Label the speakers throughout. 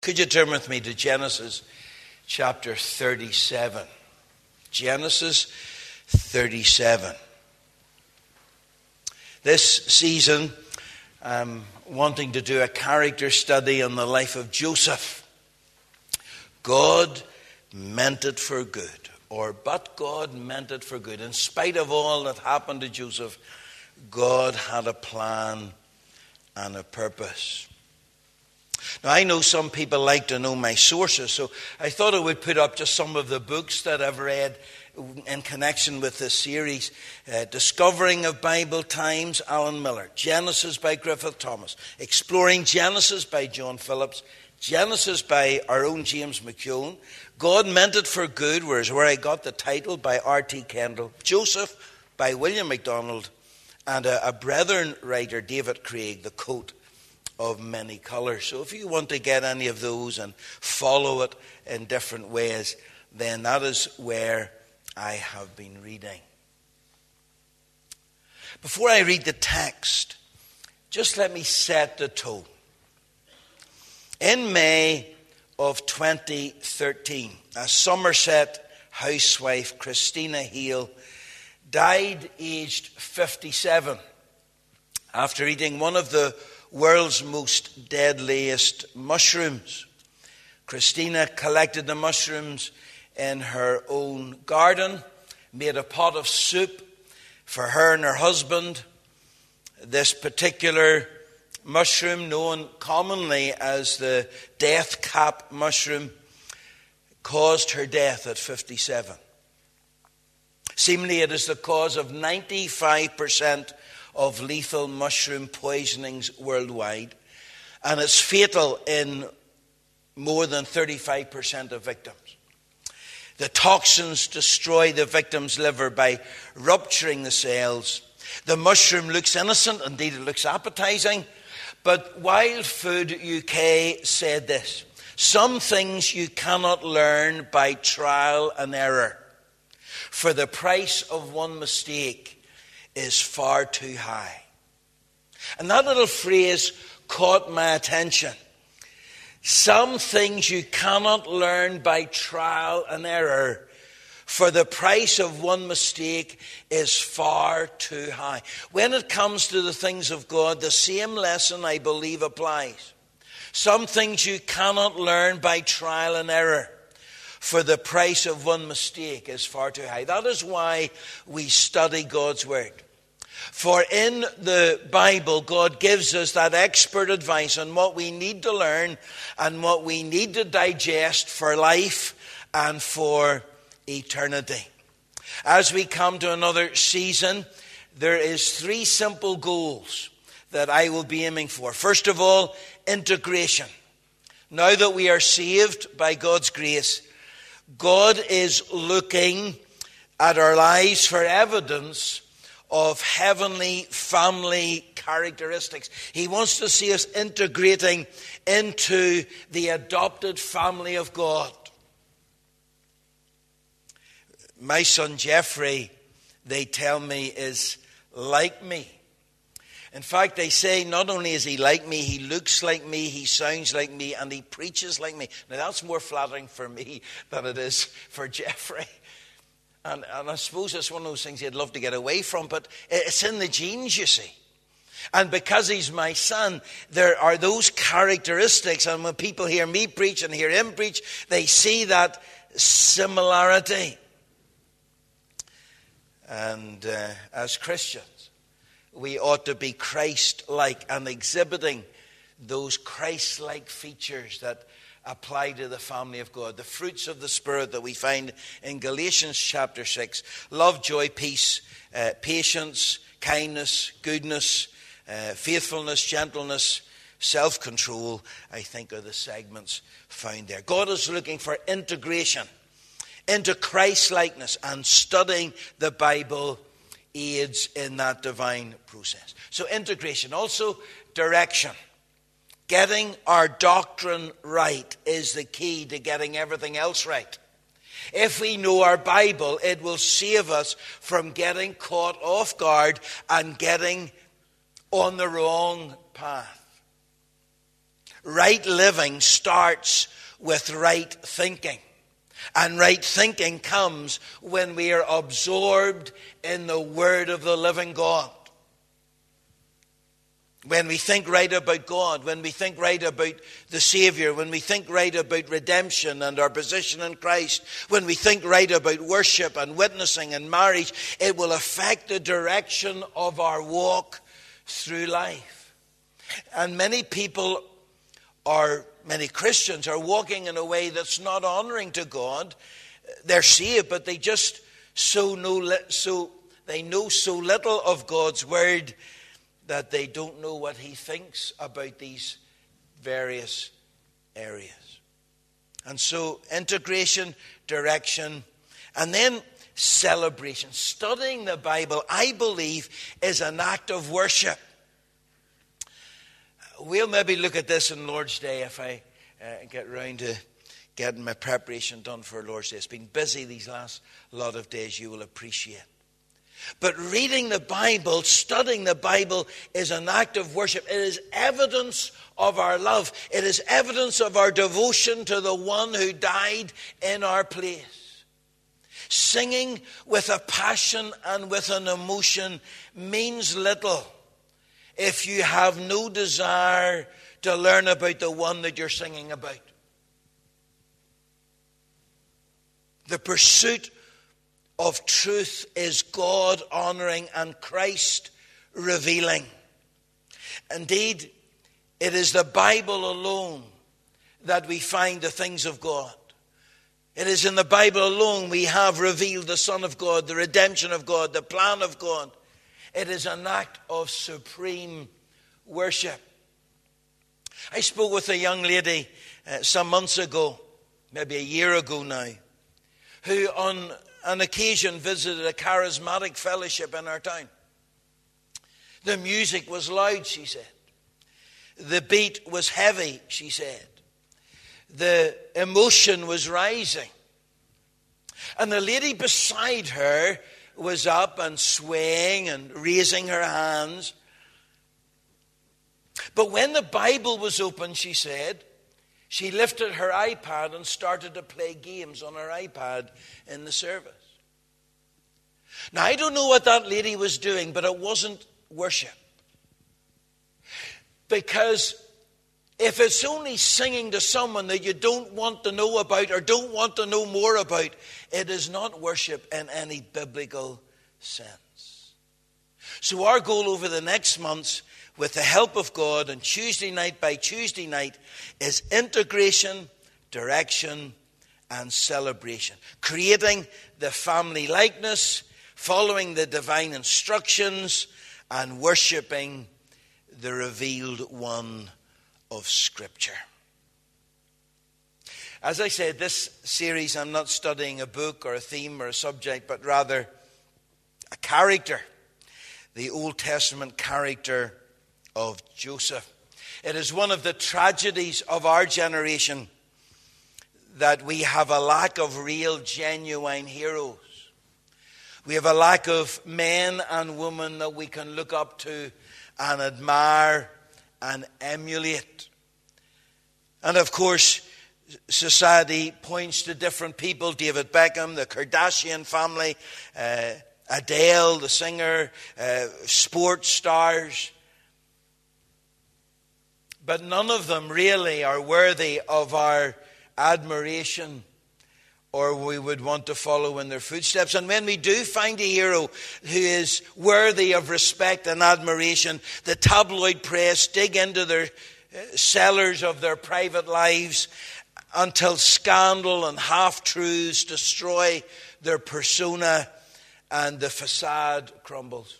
Speaker 1: Could you turn with me to Genesis chapter 37? Genesis 37. This season, I'm wanting to do a character study on the life of Joseph. God meant it for good, but God meant it for good. In spite of all that happened to Joseph, God had a plan and a purpose. Now, I know some people like to know my sources, so I thought I would put up just some of the books that I've read in connection with this series. Discovering of Bible Times, Alan Miller. Genesis by Griffith Thomas. Exploring Genesis by John Phillips. Genesis by our own James McKeown. God Meant It for Good, where I got the title, by R.T. Kendall. Joseph by William MacDonald. And a brethren writer, David Craig, The Coat of Many Colors. So if you want to get any of those and follow it in different ways, then that is where I have been reading. Before I read the text, just let me set the tone. In May of 2013, a Somerset housewife, Christina Hale, died aged 57 after eating one of the world's most deadliest mushrooms. Christina collected the mushrooms in her own garden, made a pot of soup for her and her husband. This particular mushroom, known commonly as the death cap mushroom, caused her death at 57. Seemingly it is the cause of 95% of lethal mushroom poisonings worldwide, and it's fatal in more than 35% of victims. The toxins destroy the victim's liver by rupturing the cells. The mushroom looks innocent, indeed it looks appetizing, but Wild Food UK said this: some things you cannot learn by trial and error, for the price of one mistake is far too high. And that little phrase caught my attention. Some things you cannot learn by trial and error, for the price of one mistake is far too high. When it comes to the things of God, the same lesson, I believe, applies. Some things you cannot learn by trial and error, for the price of one mistake is far too high. That is why we study God's Word. For in the Bible, God gives us that expert advice on what we need to learn and what we need to digest for life and for eternity. As we come to another season, there is 3 simple goals that I will be aiming for. First of all, integration. Now that we are saved by God's grace, God is looking at our lives for evidence of heavenly family characteristics. He wants to see us integrating into the adopted family of God. My son Jeffrey, they tell me, is like me. In fact, they say not only is he like me, he looks like me, he sounds like me, and he preaches like me. Now that's more flattering for me than it is for Jeffrey. And I suppose it's one of those things he'd love to get away from, but it's in the genes, you see. And because he's my son, there are those characteristics, and when people hear me preach and hear him preach, they see that similarity. And as Christians, we ought to be Christ-like and exhibiting those Christ-like features that apply to the family of God. The fruits of the Spirit that we find in Galatians chapter 6. Love, joy, peace, patience, kindness, goodness, faithfulness, gentleness, self-control, I think are the segments found there. God is looking for integration into Christ-likeness, and studying the Bible aids in that divine process. So integration. Also direction. Getting our doctrine right is the key to getting everything else right. If we know our Bible, it will save us from getting caught off guard and getting on the wrong path. Right living starts with right thinking. And right thinking comes when we are absorbed in the Word of the living God. When we think right about God, when we think right about the Savior, when we think right about redemption and our position in Christ, when we think right about worship and witnessing and marriage, it will affect the direction of our walk through life. And many Christians are walking in a way that's not honoring to God. They're saved, but they just they know so little of God's Word that they don't know what He thinks about these various areas. And so integration, direction, and then celebration. Studying the Bible, I believe, is an act of worship. We'll maybe look at this on Lord's Day if I get round to getting my preparation done for Lord's Day. It's been busy these last lot of days, you will appreciate. But reading the Bible, studying the Bible is an act of worship. It is evidence of our love. It is evidence of our devotion to the one who died in our place. Singing with a passion and with an emotion means little if you have no desire to learn about the one that you're singing about. The pursuit of truth is God honoring and Christ revealing. Indeed, it is the Bible alone that we find the things of God. It is in the Bible alone we have revealed the Son of God, the redemption of God, the plan of God. It is an act of supreme worship. I spoke with a young lady some months ago, maybe a year ago now, who on an occasion visited a charismatic fellowship in our town. The music was loud, she said. The beat was heavy, she said. The emotion was rising. And the lady beside her was up and swaying and raising her hands. But when the Bible was open, she said, she lifted her iPad and started to play games on her iPad in the service. Now, I don't know what that lady was doing, but it wasn't worship. Because if it's only singing to someone that you don't want to know about or don't want to know more about, it is not worship in any biblical sense. So our goal over the next months, with the help of God, and Tuesday night by Tuesday night, is integration, direction, and celebration. Creating the family likeness, following the divine instructions, and worshipping the revealed one of Scripture. As I said, this series, I'm not studying a book or a theme or a subject, but rather a character, the Old Testament character of Joseph. It is one of the tragedies of our generation that we have a lack of real, genuine heroes. We have a lack of men and women that we can look up to and admire and emulate. And of course, society points to different people: David Beckham, the Kardashian family, Adele, the singer, sports stars. But none of them really are worthy of our admiration, or we would want to follow in their footsteps. And when we do find a hero who is worthy of respect and admiration, the tabloid press dig into their cellars of their private lives until scandal and half-truths destroy their persona and the facade crumbles.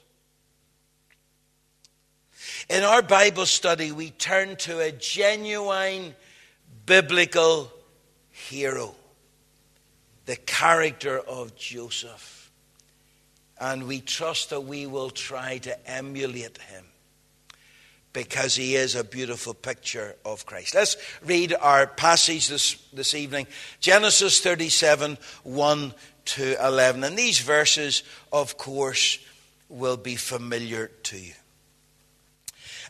Speaker 1: In our Bible study, we turn to a genuine biblical hero, the character of Joseph. And we trust that we will try to emulate him, because he is a beautiful picture of Christ. Let's read our passage this evening. Genesis 37, 1 to 11. And these verses, of course, will be familiar to you.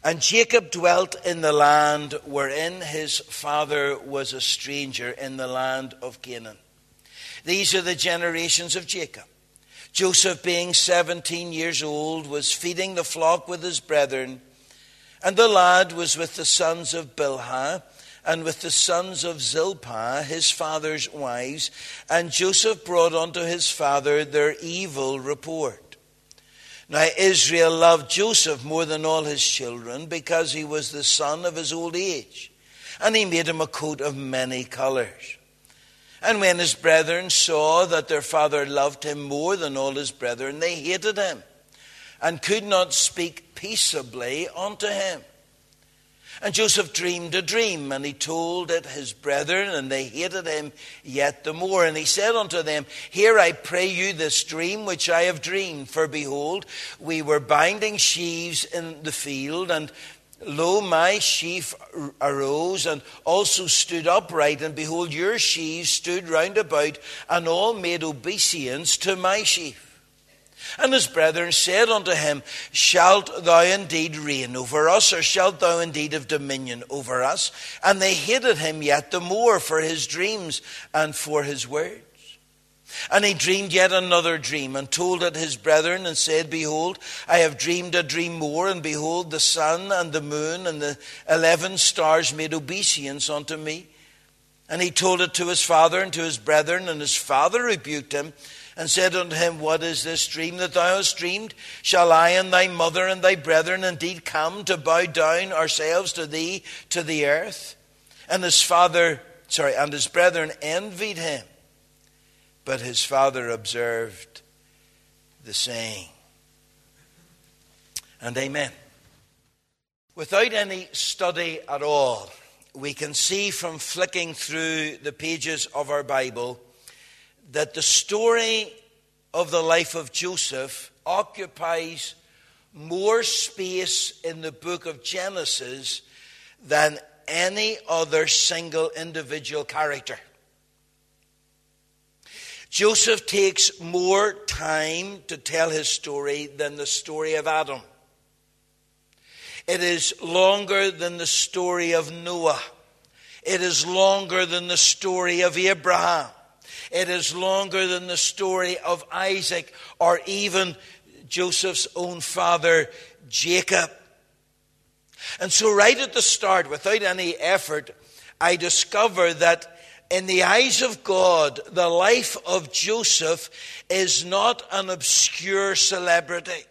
Speaker 1: And Jacob dwelt in the land wherein his father was a stranger, in the land of Canaan. These are the generations of Jacob. Joseph, being 17 years old, was feeding the flock with his brethren, and the lad was with the sons of Bilhah, and with the sons of Zilpah, his father's wives. And Joseph brought unto his father their evil report. Now Israel loved Joseph more than all his children, because he was the son of his old age. And he made him a coat of many colors. And when his brethren saw that their father loved him more than all his brethren, they hated him, and could not speak peaceably unto him. And Joseph dreamed a dream, and he told it his brethren, and they hated him yet the more. And he said unto them, Hear, I pray you, this dream which I have dreamed. For behold, we were binding sheaves in the field, and lo, my sheaf arose, and also stood upright, and behold, your sheaves stood round about, and all made obeisance to my sheaf. And his brethren said unto him, Shalt thou indeed reign over us, or shalt thou indeed have dominion over us? And they hated him yet the more for his dreams and for his words. And he dreamed yet another dream, and told it his brethren, and said, Behold, I have dreamed a dream more, and behold, the sun and the moon and the 11 stars made obeisance unto me. And he told it to his father and to his brethren, and his father rebuked him, and said unto him, What is this dream that thou hast dreamed? Shall I and thy mother and thy brethren indeed come to bow down ourselves to thee to the earth? And his brethren envied him. But his father observed the saying. And amen. Without any study at all, we can see from flicking through the pages of our Bible that the story of the life of Joseph occupies more space in the book of Genesis than any other single individual character. Joseph takes more time to tell his story than the story of Adam. It is longer than the story of Noah. It is longer than the story of Abraham. It is longer than the story of Isaac, or even Joseph's own father, Jacob. And so right at the start, without any effort, I discover that in the eyes of God, the life of Joseph is not an obscure celebrity,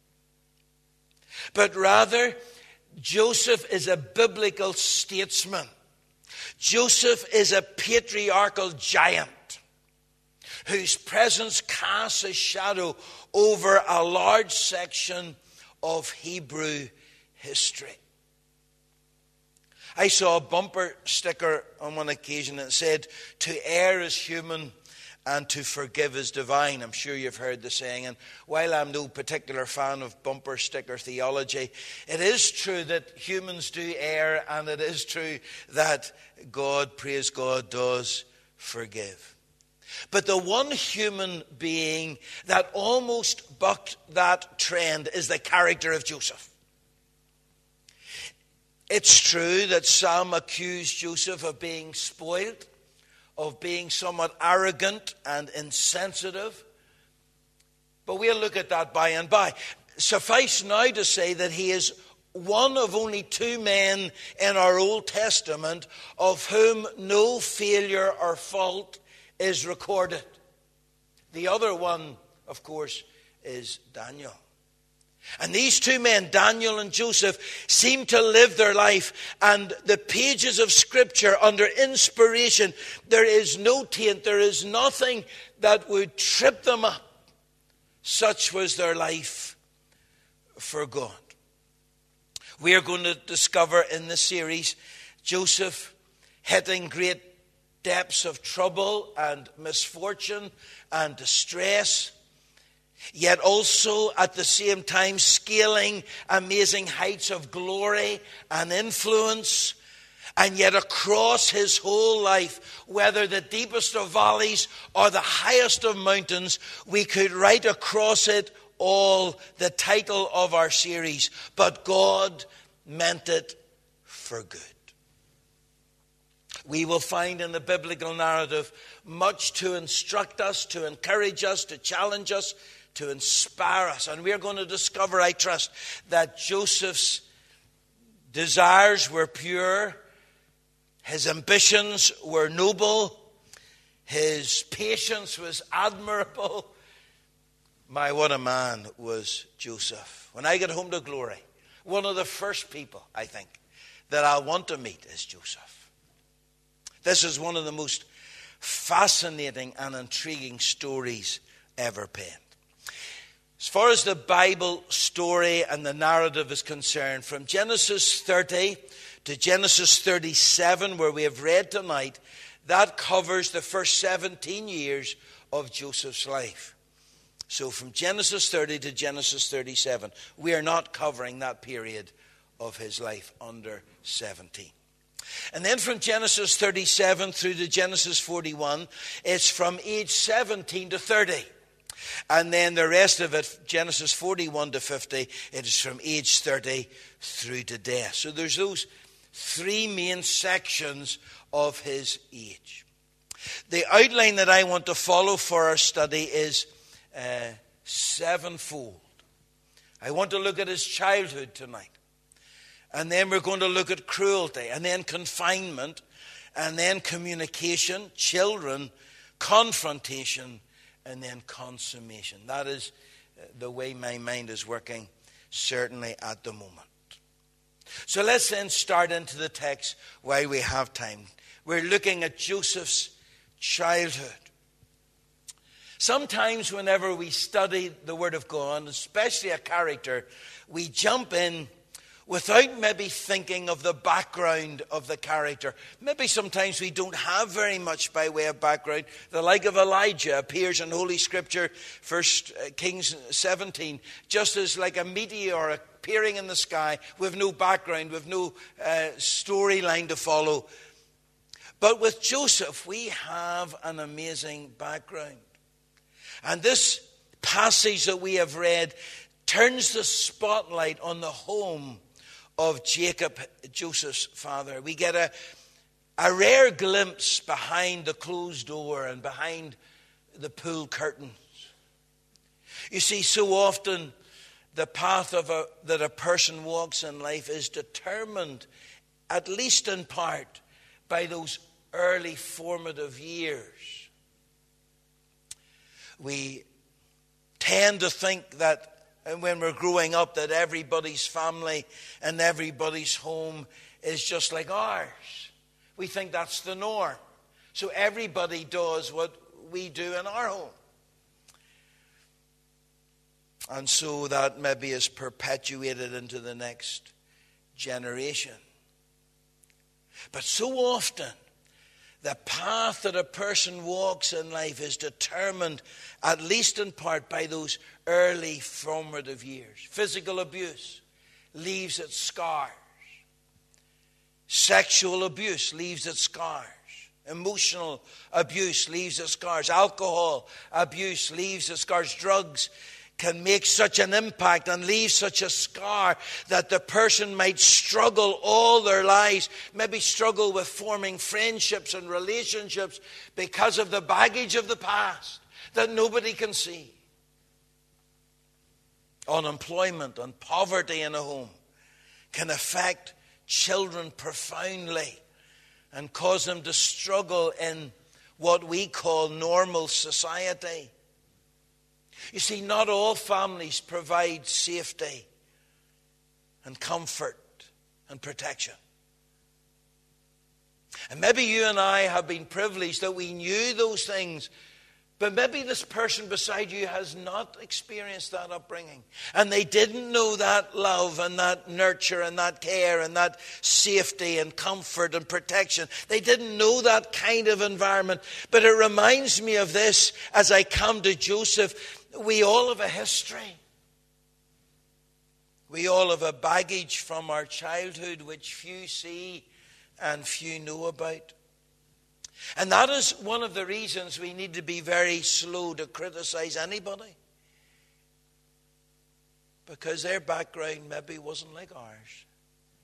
Speaker 1: but rather Joseph is a biblical statesman. Joseph is a patriarchal giant whose presence casts a shadow over a large section of Hebrew history. I saw a bumper sticker on one occasion that said, "To err is human and to forgive is divine." I'm sure you've heard the saying. And while I'm no particular fan of bumper sticker theology, it is true that humans do err, and it is true that God, praise God, does forgive. But the one human being that almost bucked that trend is the character of Joseph. It's true that some accused Joseph of being spoiled, of being somewhat arrogant and insensitive. But we'll look at that by and by. Suffice now to say that he is one of only two men in our Old Testament of whom no failure or fault is recorded. The other one, of course, is Daniel. And these two men, Daniel and Joseph, seem to live their life, and the pages of Scripture under inspiration, there is no taint, there is nothing that would trip them up. Such was their life for God. We are going to discover in this series Joseph hitting great depths of trouble and misfortune and distress, yet also at the same time scaling amazing heights of glory and influence. And yet across his whole life, whether the deepest of valleys or the highest of mountains, we could write across it all the title of our series, "But God meant it for good. We will find in the biblical narrative much to instruct us, to encourage us, to challenge us, to inspire us. And we're going to discover, I trust, that Joseph's desires were pure, his ambitions were noble, his patience was admirable. My, what a man was Joseph. When I get home to glory, one of the first people, I think, that I want to meet is Joseph. This is one of the most fascinating and intriguing stories ever penned. As far as the Bible story and the narrative is concerned, from Genesis 30 to Genesis 37, where we have read tonight, that covers the first 17 years of Joseph's life. So from Genesis 30 to Genesis 37, we are not covering that period of his life under 17. And then from Genesis 37 through to Genesis 41, it's from age 17 to 30. And then the rest of it, Genesis 41 to 50, it is from age 30 through to death. So there's those three main sections of his age. The outline that I want to follow for our study is sevenfold. I want to look at his childhood tonight. And then we're going to look at cruelty, and then confinement, and then communication, children, confrontation, and then consummation. That is the way my mind is working, certainly at the moment. So let's then start into the text while we have time. We're looking at Joseph's childhood. Sometimes whenever we study the Word of God, especially a character, we jump in without maybe thinking of the background of the character. Maybe sometimes we don't have very much by way of background. The like of Elijah appears in Holy Scripture, 1 Kings 17, just as like a meteor appearing in the sky with no background, with no storyline to follow. But with Joseph, we have an amazing background. And this passage that we have read turns the spotlight on the home of Jacob, Joseph's father. We get a rare glimpse behind the closed door and behind the pool curtains. You see, so often the path that a person walks in life is determined, at least in part, by those early formative years. We tend to think that when we're growing up that everybody's family and everybody's home is just like ours. We think that's the norm. So everybody does what we do in our home. And so that maybe is perpetuated into the next generation. But so often, the path that a person walks in life is determined, at least in part, by those early formative years. Physical abuse leaves its scars. Sexual abuse leaves its scars. Emotional abuse leaves its scars. Alcohol abuse leaves its scars. Drugs can make such an impact and leave such a scar that the person might struggle all their lives, maybe struggle with forming friendships and relationships because of the baggage of the past that nobody can see. Unemployment and poverty in a home can affect children profoundly and cause them to struggle in what we call normal society. You see, not all families provide safety and comfort and protection. And maybe you and I have been privileged that we knew those things, but maybe this person beside you has not experienced that upbringing. And they didn't know that love and that nurture and that care and that safety and comfort and protection. They didn't know that kind of environment. But it reminds me of this as I come to Joseph. We all have a history. We all have a baggage from our childhood which few see and few know about. And that is one of the reasons we need to be very slow to criticize anybody. Because their background maybe wasn't like ours.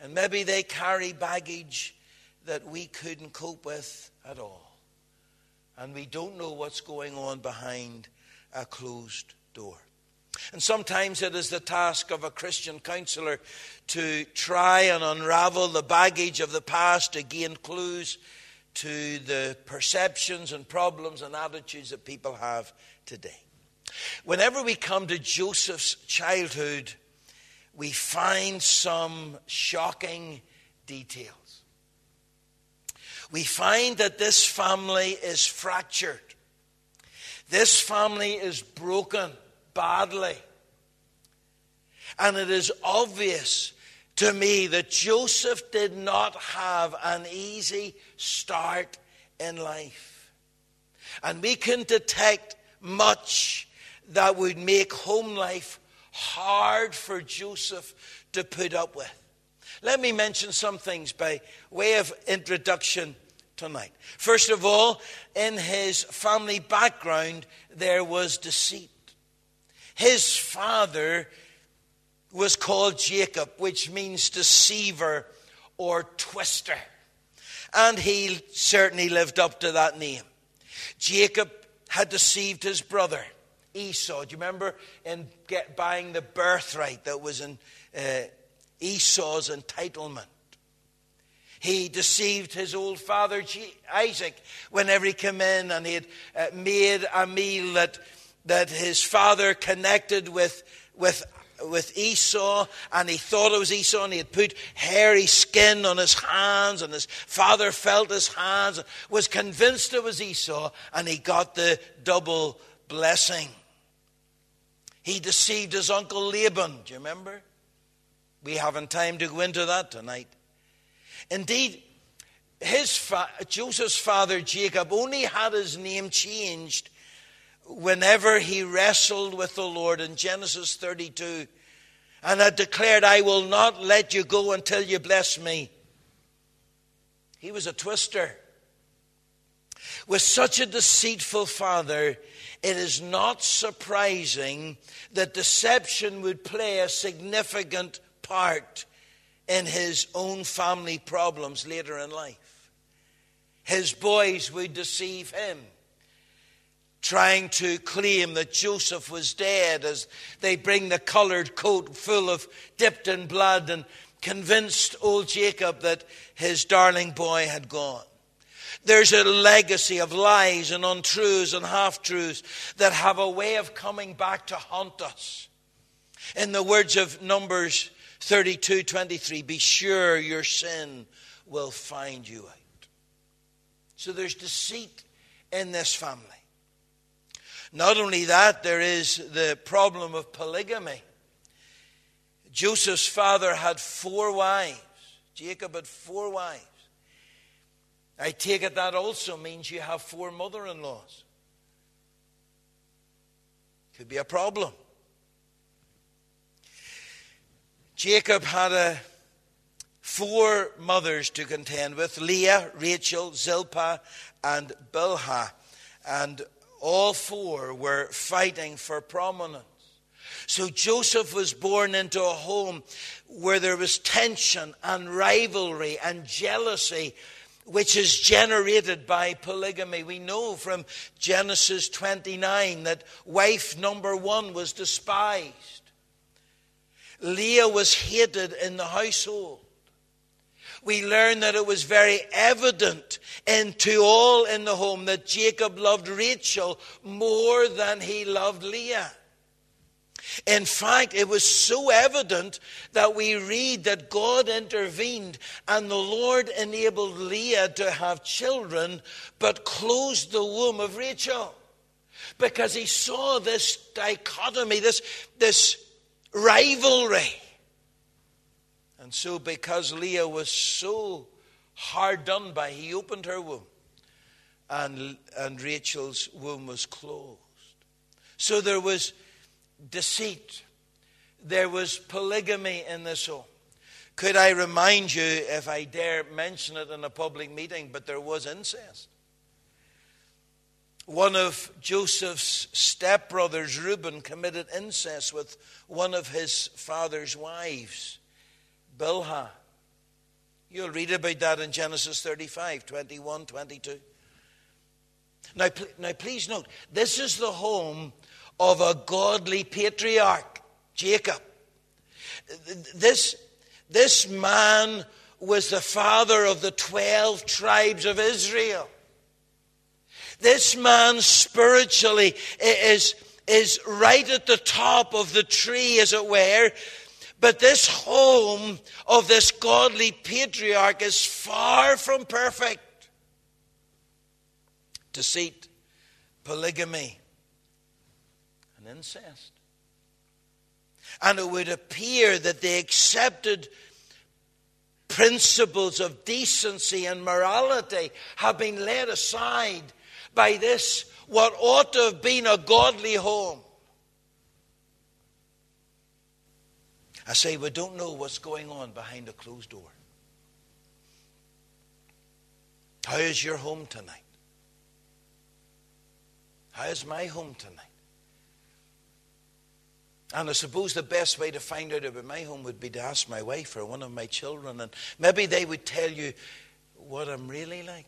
Speaker 1: And maybe they carry baggage that we couldn't cope with at all. And we don't know what's going on behind a closed door. And sometimes it is the task of a Christian counselor to try and unravel the baggage of the past, to gain clues to the perceptions and problems and attitudes that people have today. Whenever we come to Joseph's childhood, we find some shocking details. We find that this family is fractured. This family is broken badly. And it is obvious to me that Joseph did not have an easy start in life. And we can detect much that would make home life hard for Joseph to put up with. Let me mention some things by way of introduction tonight. First of all, in his family background, there was deceit. His father was called Jacob, which means deceiver or twister. And he certainly lived up to that name. Jacob had deceived his brother, Esau. Do you remember in buying the birthright that was in Esau's entitlement? He deceived his old father, Isaac, whenever he came in and he had made a meal that his father connected with Esau, and he thought it was Esau, and he had put hairy skin on his hands, and his father felt his hands, and was convinced it was Esau, and he got the double blessing. He deceived his uncle Laban. Do you remember? We haven't time to go into that tonight. Indeed, Joseph's father Jacob only had his name changed whenever he wrestled with the Lord in Genesis 32 and had declared, "I will not let you go until you bless me." He was a twister. With such a deceitful father, it is not surprising that deception would play a significant part in his own family problems later in life. His boys would deceive him, trying to claim that Joseph was dead as they bring the colored coat full of dipped in blood and convinced old Jacob that his darling boy had gone. There's a legacy of lies and untruths and half-truths that have a way of coming back to haunt us. In the words of Numbers 32:23, "Be sure your sin will find you out." So there's deceit in this family. Not only that, there is the problem of polygamy. Joseph's father had 4 wives. Jacob had 4 wives. I take it that also means you have 4 mother-in-laws. Could be a problem. Jacob had 4 mothers to contend with: Leah, Rachel, Zilpah, and Bilhah. And all 4 were fighting for prominence. So Joseph was born into a home where there was tension and rivalry and jealousy, which is generated by polygamy. We know from Genesis 29 that wife number 1 was despised. Leah was hated in the household. We learn that it was very evident to all in the home that Jacob loved Rachel more than he loved Leah. In fact, it was so evident that we read that God intervened and the Lord enabled Leah to have children, but closed the womb of Rachel. Because he saw this dichotomy, this rivalry. And so because Leah was so hard done by, he opened her womb. And Rachel's womb was closed. So there was deceit. There was polygamy in this home. Could I remind you, if I dare mention it in a public meeting, but there was incest. One of Joseph's stepbrothers, Reuben, committed incest with one of his father's wives, Bilhah. You'll read about that in Genesis 35, 21, 22. Now please note, this is the home of a godly patriarch, Jacob. This man was the father of the 12 tribes of Israel. This man spiritually is right at the top of the tree, as it were. But this home of this godly patriarch is far from perfect. Deceit, polygamy, and incest. And it would appear that the accepted principles of decency and morality have been laid aside by this, what ought to have been a godly home. I say we don't know what's going on behind a closed door. How is your home tonight? How is my home tonight? And I suppose the best way to find out about my home would be to ask my wife or one of my children, and maybe they would tell you what I'm really like.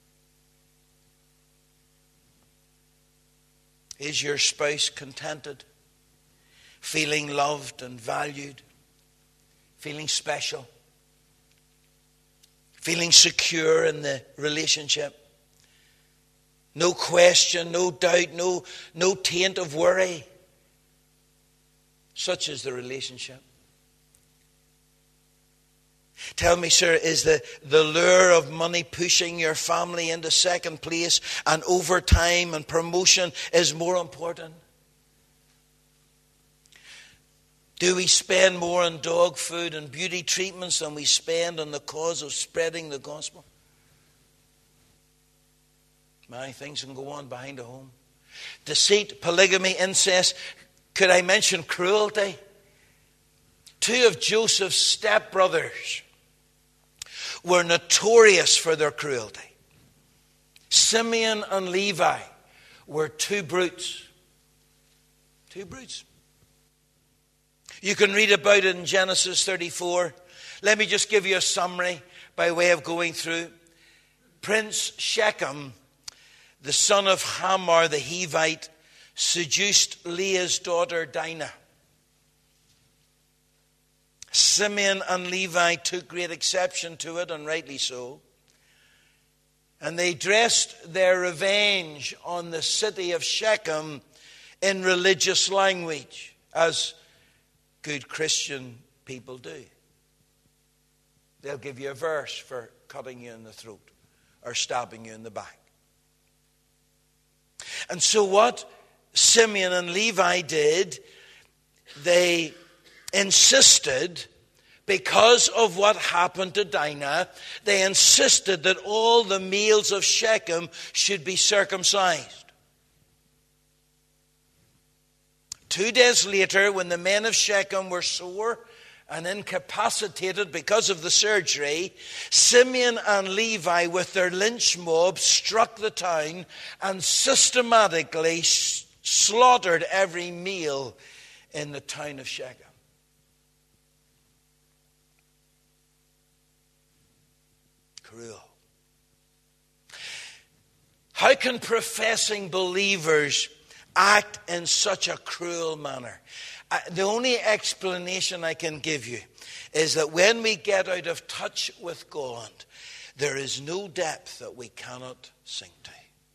Speaker 1: Is your spouse contented? Feeling loved and valued? Feeling special? Feeling secure in the relationship? No question, no doubt, no taint of worry. Such is the relationship. Tell me, sir, is the lure of money pushing your family into second place, and overtime and promotion is more important? Do we spend more on dog food and beauty treatments than we spend on the cause of spreading the gospel? Many things can go on behind a home. Deceit, polygamy, incest. Could I mention cruelty? Two of Joseph's stepbrothers were notorious for their cruelty. Simeon and Levi were two brutes. Two brutes. You can read about it in Genesis 34. Let me just give you a summary by way of going through. Prince Shechem, the son of Hamor the Hivite, seduced Leah's daughter Dinah. Simeon and Levi took great exception to it, and rightly so. And they dressed their revenge on the city of Shechem in religious language, as good Christian people do. They'll give you a verse for cutting you in the throat or stabbing you in the back. And so what Simeon and Levi did, they insisted, because of what happened to Dinah, they insisted that all the males of Shechem should be circumcised. 2 days later, when the men of Shechem were sore and incapacitated because of the surgery, Simeon and Levi, with their lynch mob, struck the town and systematically slaughtered every male in the town of Shechem. Cruel. How can professing believers act in such a cruel manner? The only explanation I can give you is that when we get out of touch with God, there is no depth that we cannot sink to.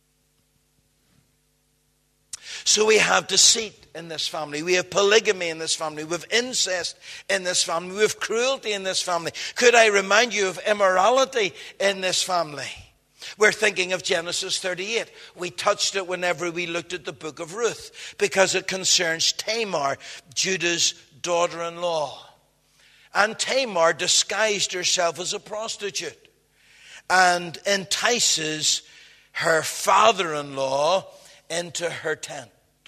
Speaker 1: So we have deceit in this family. We have polygamy in this family. We have incest in this family. We have cruelty in this family. Could I remind you of immorality in this family? We're thinking of Genesis 38. We touched it whenever we looked at the book of Ruth, because it concerns Tamar, Judah's daughter-in-law. And Tamar disguised herself as a prostitute and entices her father-in-law into her tent.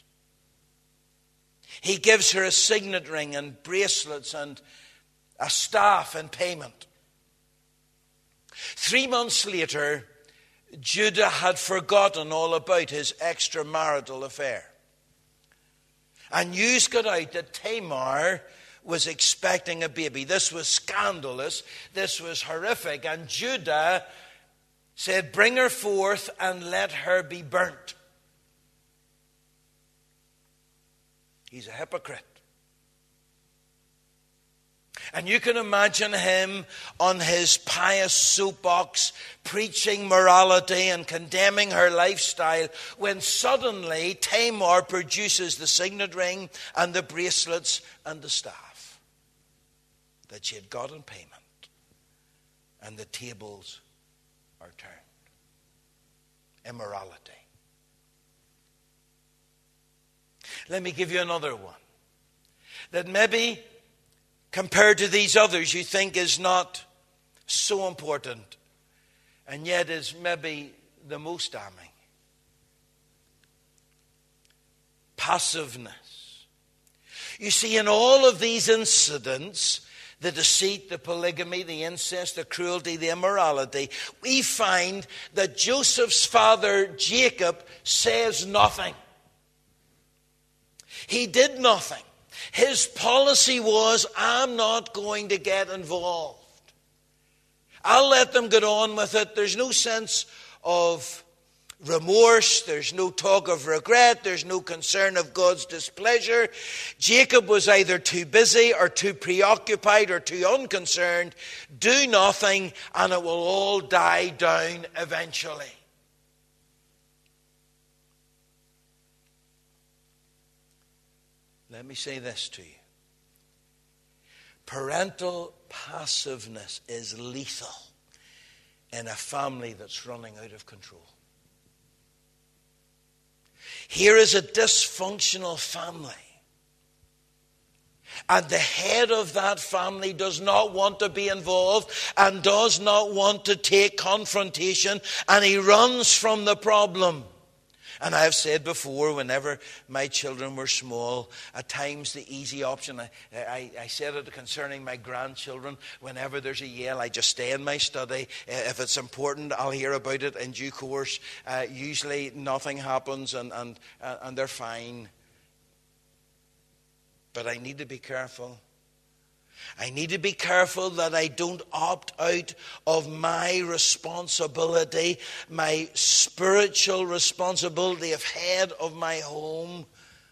Speaker 1: He gives her a signet ring and bracelets and a staff in payment. 3 months later, Judah had forgotten all about his extramarital affair. And news got out that Tamar was expecting a baby. This was scandalous. This was horrific. And Judah said, bring her forth and let her be burnt. He's a hypocrite. And you can imagine him on his pious soapbox preaching morality and condemning her lifestyle when suddenly Tamar produces the signet ring and the bracelets and the staff that she had got in payment. And the tables are turned. Immorality. Let me give you another one that maybe compared to these others you think is not so important and yet is maybe the most damning. Passiveness. You see, in all of these incidents, the deceit, the polygamy, the incest, the cruelty, the immorality, we find that Joseph's father Jacob says nothing. He did nothing. His policy was, I'm not going to get involved. I'll let them get on with it. There's no sense of remorse. There's no talk of regret. There's no concern of God's displeasure. Jacob was either too busy or too preoccupied or too unconcerned. Do nothing and it will all die down eventually. Let me say this to you. Parental passiveness is lethal in a family that's running out of control. Here is a dysfunctional family. And the head of that family does not want to be involved and does not want to take confrontation, and he runs from the problem. And I have said before, whenever my children were small, at times the easy option, I said it concerning my grandchildren, whenever there's a yell, I just stay in my study. If it's important, I'll hear about it in due course. Usually nothing happens and they're fine. But I need to be careful. I need to be careful that I don't opt out of my responsibility, my spiritual responsibility of head of my home.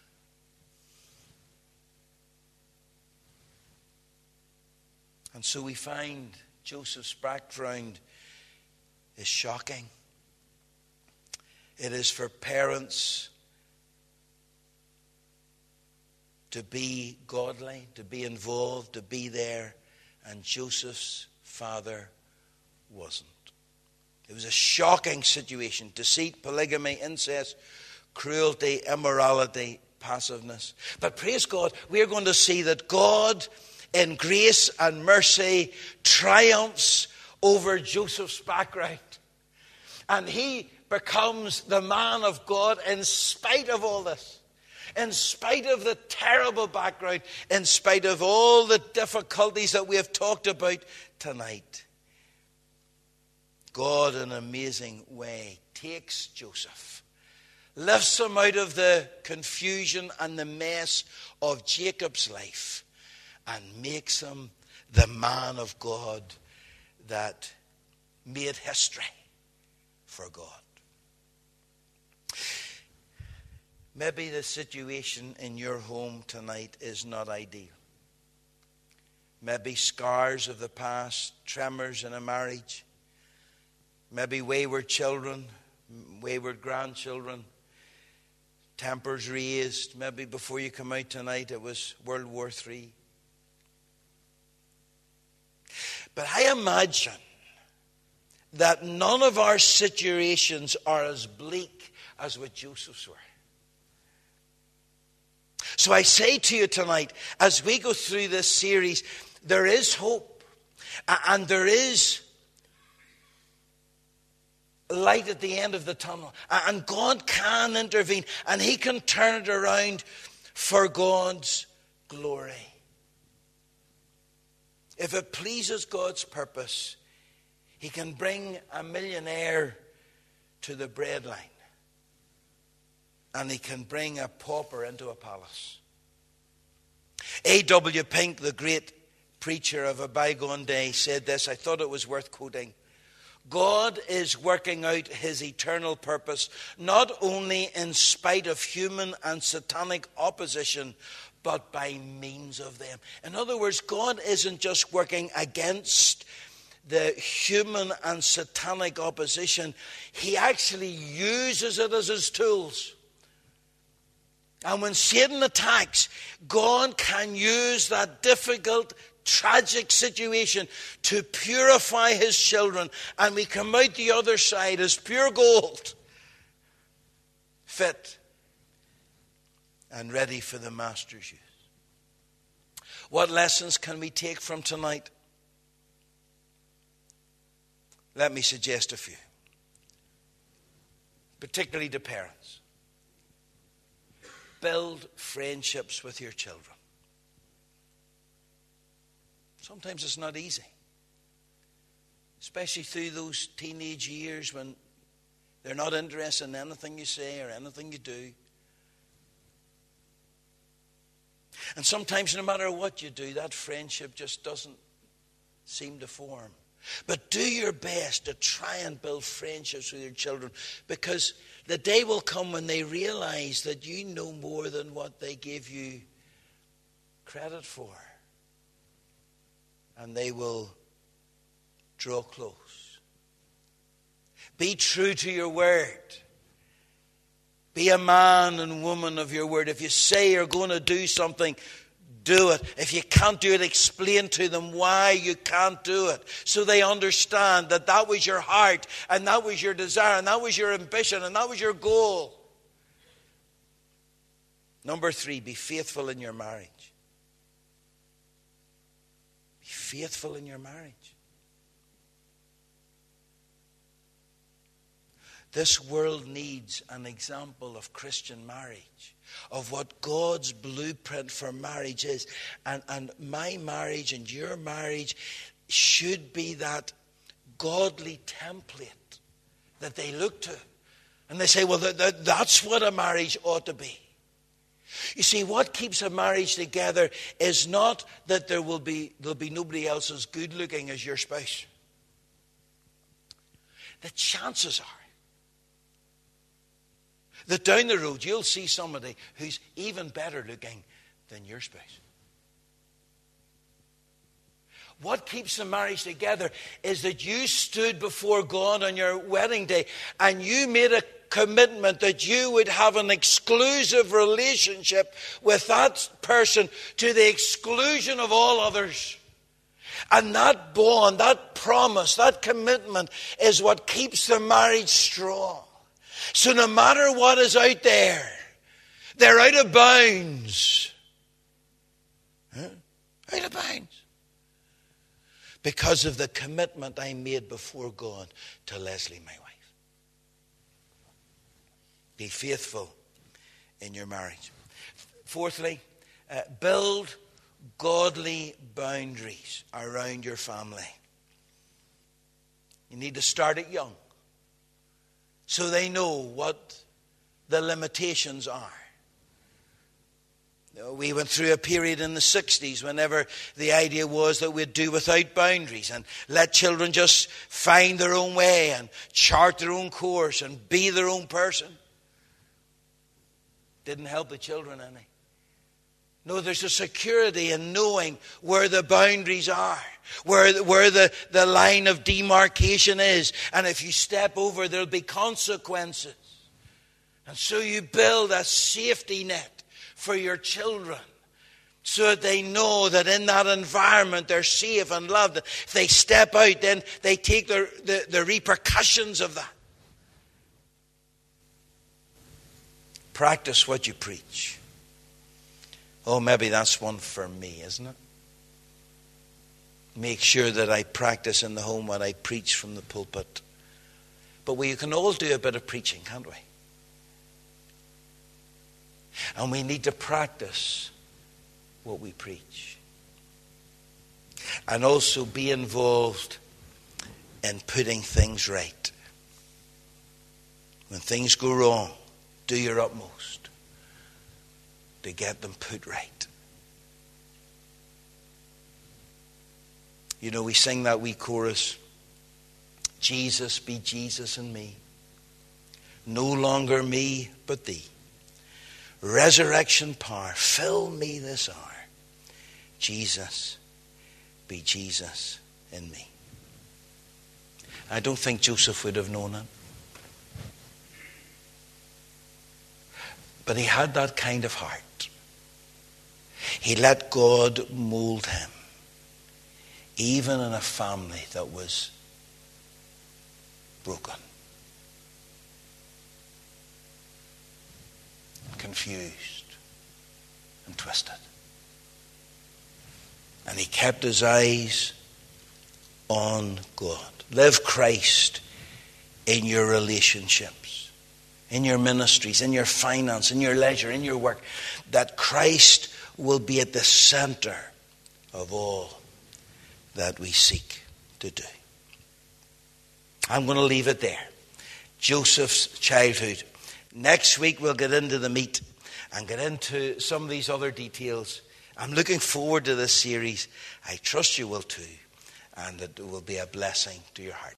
Speaker 1: And so we find Joseph's background is shocking. It is for parents to be godly, to be involved, to be there. And Joseph's father wasn't. It was a shocking situation. Deceit, polygamy, incest, cruelty, immorality, passiveness. But praise God, we are going to see that God in grace and mercy triumphs over Joseph's background. And he becomes the man of God in spite of all this. In spite of the terrible background, in spite of all the difficulties that we have talked about tonight, God in an amazing way takes Joseph, lifts him out of the confusion and the mess of Jacob's life, and makes him the man of God that made history for God. Maybe the situation in your home tonight is not ideal. Maybe scars of the past, tremors in a marriage. Maybe wayward children, wayward grandchildren, tempers raised. Maybe before you come out tonight it was World War III. But I imagine that none of our situations are as bleak as what Joseph's were. So I say to you tonight, as we go through this series, there is hope and there is light at the end of the tunnel. And God can intervene and he can turn it around for God's glory. If it pleases God's purpose, he can bring a millionaire to the breadline. And he can bring a pauper into a palace. A.W. Pink, the great preacher of a bygone day, said this. I thought it was worth quoting. God is working out his eternal purpose, not only in spite of human and satanic opposition, but by means of them. In other words, God isn't just working against the human and satanic opposition. He actually uses it as his tools. And when Satan attacks, God can use that difficult, tragic situation to purify his children, and we come out the other side as pure gold, fit and ready for the master's use. What lessons can we take from tonight? Let me suggest a few, particularly to parents. Build friendships with your children. Sometimes it's not easy, especially through those teenage years when they're not interested in anything you say or anything you do. And sometimes no matter what you do, that friendship just doesn't seem to form. But do your best to try and build friendships with your children, because the day will come when they realize that you know more than what they give you credit for. And they will draw close. Be true to your word. Be a man and woman of your word. If you say you're going to do something, do it. If you can't do it, explain to them why you can't do it, so they understand that that was your heart, and that was your desire, and that was your ambition, and that was your goal. Number 3, be faithful in your marriage. Be faithful in your marriage. This world needs an example of Christian marriage, of what God's blueprint for marriage is. And my marriage and your marriage should be that godly template that they look to. And they say, well, that's what a marriage ought to be. You see, what keeps a marriage together is not that there'll be nobody else as good looking as your spouse. The chances are that down the road you'll see somebody who's even better looking than your spouse. What keeps the marriage together is that you stood before God on your wedding day and you made a commitment that you would have an exclusive relationship with that person to the exclusion of all others. And that bond, that promise, that commitment is what keeps the marriage strong. So no matter what is out there, they're out of bounds. Out of bounds. Because of the commitment I made before God to Leslie, my wife. Be faithful in your marriage. Fourthly, build godly boundaries around your family. You need to start it young, so they know what the limitations are. We went through a period in the 60s whenever the idea was that we'd do without boundaries and let children just find their own way and chart their own course and be their own person. Didn't help the children any. No, there's a security in knowing where the boundaries are, where the line of demarcation is. And if you step over, there'll be consequences. And so you build a safety net for your children so that they know that in that environment they're safe and loved. If they step out, then they take the repercussions of that. Practice what you preach. Oh, maybe that's one for me, isn't it? Make sure that I practice in the home what I preach from the pulpit. But we can all do a bit of preaching, can't we? And we need to practice what we preach. And also be involved in putting things right. When things go wrong, do your utmost to get them put right. You know, we sing that wee chorus, Jesus, be Jesus in me. No longer me, but thee. Resurrection power, fill me this hour. Jesus, be Jesus in me. I don't think Joseph would have known it. But he had that kind of heart. He let God mold him, even in a family that was broken, confused, and twisted. And he kept his eyes on God. Live Christ in your relationships, in your ministries, in your finance, in your leisure, in your work, that Christ will be at the center of all that we seek to do. I'm going to leave it there. Joseph's childhood. Next week we'll get into the meat and get into some of these other details. I'm looking forward to this series. I trust you will too, and that it will be a blessing to your heart.